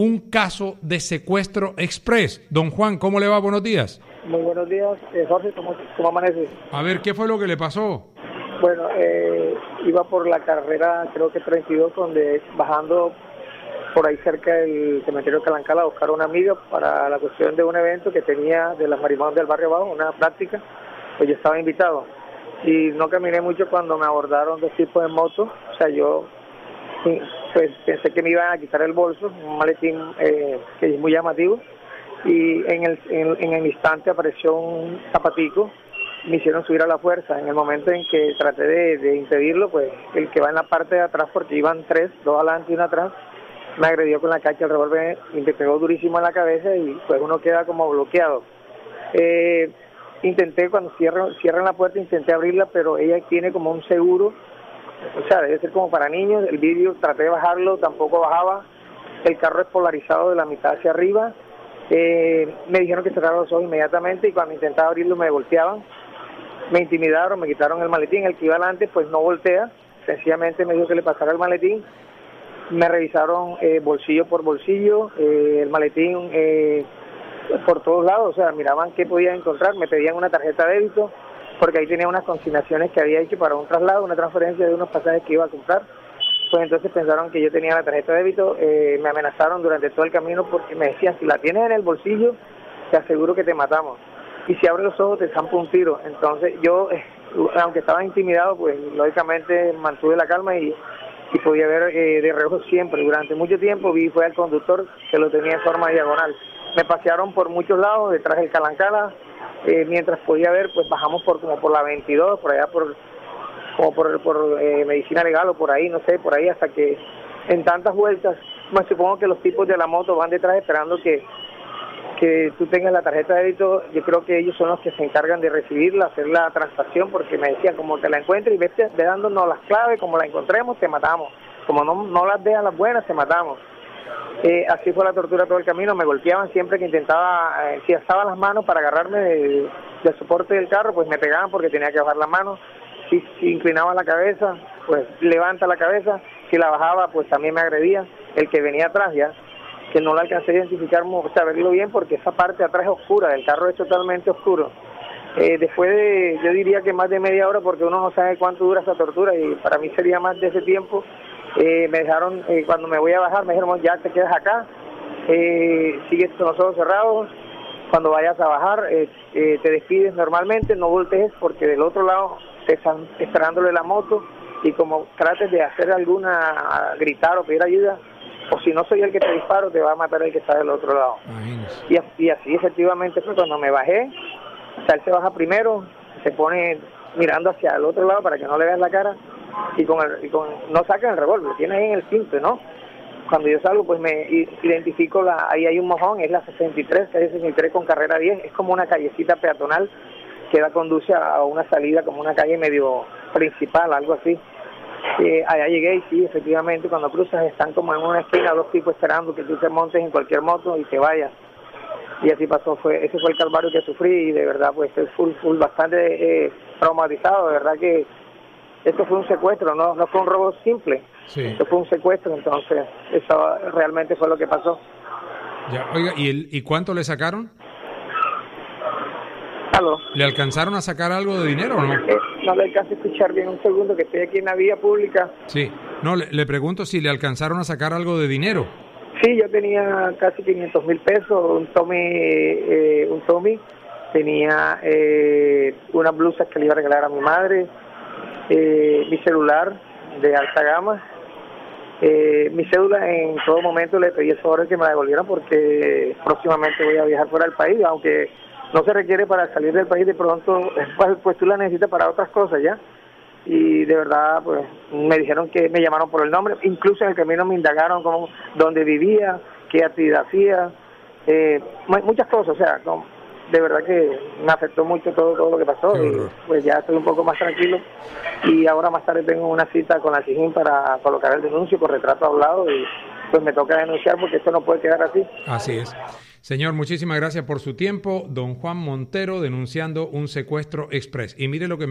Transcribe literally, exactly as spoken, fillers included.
un caso de secuestro express. Don Juan, ¿cómo le va? Buenos días. Muy buenos días, eh, Jorge, ¿cómo, ¿cómo amanece? A ver, ¿qué fue lo que le pasó? Bueno, eh, iba por la carrera, creo que treinta y dos, donde bajando por ahí cerca del cementerio de Calancala a buscar a una amiga para la cuestión de un evento que tenía de las marihuanas del barrio abajo, una práctica, pues yo estaba invitado. Y no caminé mucho cuando me abordaron dos tipos de moto, o sea, yo pues pensé que me iban a quitar el bolso, un maletín eh, que es muy llamativo, y en el, en, en el instante apareció un zapatico, me hicieron subir a la fuerza. En el momento en que traté de, de impedirlo, pues el que va en la parte de atrás, porque iban tres, dos adelante y uno atrás, me agredió con la cacha del revólver y me pegó durísimo en la cabeza y pues uno queda como bloqueado. Eh, intenté, cuando cierran, cierran la puerta, intenté abrirla, pero ella tiene como un seguro, o sea, debe ser como para niños. El vidrio traté de bajarlo, tampoco bajaba. El carro es polarizado de la mitad hacia arriba. Eh, me dijeron que cerrara los ojos inmediatamente y cuando intentaba abrirlo me volteaban. Me intimidaron, me quitaron el maletín. El que iba adelante pues no voltea, sencillamente me dijo que le pasara el maletín. Me revisaron eh, bolsillo por bolsillo, eh, el maletín eh, por todos lados, o sea, miraban qué podían encontrar. Me pedían una tarjeta de débito, porque ahí tenía unas consignaciones que había hecho para un traslado, una transferencia de unos pasajes que iba a comprar. Pues entonces pensaron que yo tenía la tarjeta de débito, eh, me amenazaron durante todo el camino porque me decían, si la tienes en el bolsillo, te aseguro que te matamos. Y si abres los ojos, te zampo un tiro. Entonces yo, eh, aunque estaba intimidado, pues lógicamente mantuve la calma y, y podía ver eh, de reojo siempre. Durante mucho tiempo vi fue al conductor que lo tenía en forma diagonal. Me pasearon por muchos lados, detrás del Calancala. Eh, mientras podía ver, pues bajamos por como por la veintidós, por allá por como por, por eh, medicina legal o por ahí, no sé, por ahí, hasta que en tantas vueltas, me supongo que los tipos de la moto van detrás esperando que que tú tengas la tarjeta de débito. Yo creo que ellos son los que se encargan de recibirla, hacer la transacción, porque me decían, como te la encuentres y vete ve dándonos las claves, como la encontremos, te matamos, como no, no las dejas las buenas, te matamos. Eh, así fue la tortura todo el camino. Me golpeaban siempre que intentaba, eh, si alzaba las manos para agarrarme de, del soporte del carro, pues me pegaban porque tenía que bajar las manos. Si, si inclinaba la cabeza, pues levanta la cabeza. Si la bajaba, pues también me agredía. El que venía atrás ya, que no la alcancé a identificar, o sea, verlo bien, porque esa parte de atrás es oscura, el carro es totalmente oscuro. Eh, después de, yo diría que más de media hora, porque uno no sabe cuánto dura esa tortura, y para mí sería más de ese tiempo. Eh, me dejaron, eh, cuando me voy a bajar, me dijeron, ya te quedas acá, eh, sigues con los ojos cerrados, cuando vayas a bajar, eh, eh, te despides normalmente, no voltees, porque del otro lado te están esperándole la moto, y como trates de hacer alguna, gritar o pedir ayuda, o si no soy el que te disparo, te va a matar el que está del otro lado. Y, y así efectivamente fue cuando me bajé. O sea, él se baja primero, se pone mirando hacia el otro lado para que no le veas la cara, y con el, y con, no sacan el revólver, tiene ahí en el cinto, ¿no? Cuando yo salgo, pues me identifico, la, ahí hay un mojón, es la sesenta y tres, calle sesenta y tres con carrera diez, es como una callecita peatonal que da conduce a una salida, como una calle medio principal, algo así. Eh, allá llegué y sí, efectivamente, cuando cruzas están como en una esquina, dos tipos esperando que tú te montes en cualquier moto y te vayas. Y así pasó, fue ese fue el calvario que sufrí, y de verdad pues estoy full, full, bastante eh, traumatizado. De verdad que esto fue un secuestro, no no fue un robo simple, sí. Esto fue un secuestro, entonces eso realmente fue lo que pasó. Ya, oiga, ¿y, el, ¿y cuánto le sacaron? ¿Aló? ¿Le alcanzaron a sacar algo de dinero o no? Eh, no le alcanzo a escuchar bien, un segundo, que estoy aquí en la vía pública. Sí, no, le, le pregunto si le alcanzaron a sacar algo de dinero. Sí, yo tenía casi quinientos mil pesos, un Tommy, eh, un Tommy, tenía eh, unas blusas que le iba a regalar a mi madre, eh, mi celular de alta gama, eh, mi cédula. En todo momento le pedí el favor de que me la devolvieran porque próximamente voy a viajar fuera del país, aunque no se requiere para salir del país de pronto, pues, pues tú la necesitas para otras cosas ya. Y de verdad, pues, me dijeron que me llamaron por el nombre, incluso en el camino me indagaron como dónde vivía, qué actividad hacía, eh, muchas cosas, o sea, como, de verdad que me afectó mucho todo todo lo que pasó, y pues ya estoy un poco más tranquilo, y ahora más tarde tengo una cita con la SIJIN para colocar el denuncio con retrato hablado, y pues me toca denunciar porque esto no puede quedar así. Así es. Señor, muchísimas gracias por su tiempo. Don Juan Montero denunciando un secuestro express. Y mire lo que me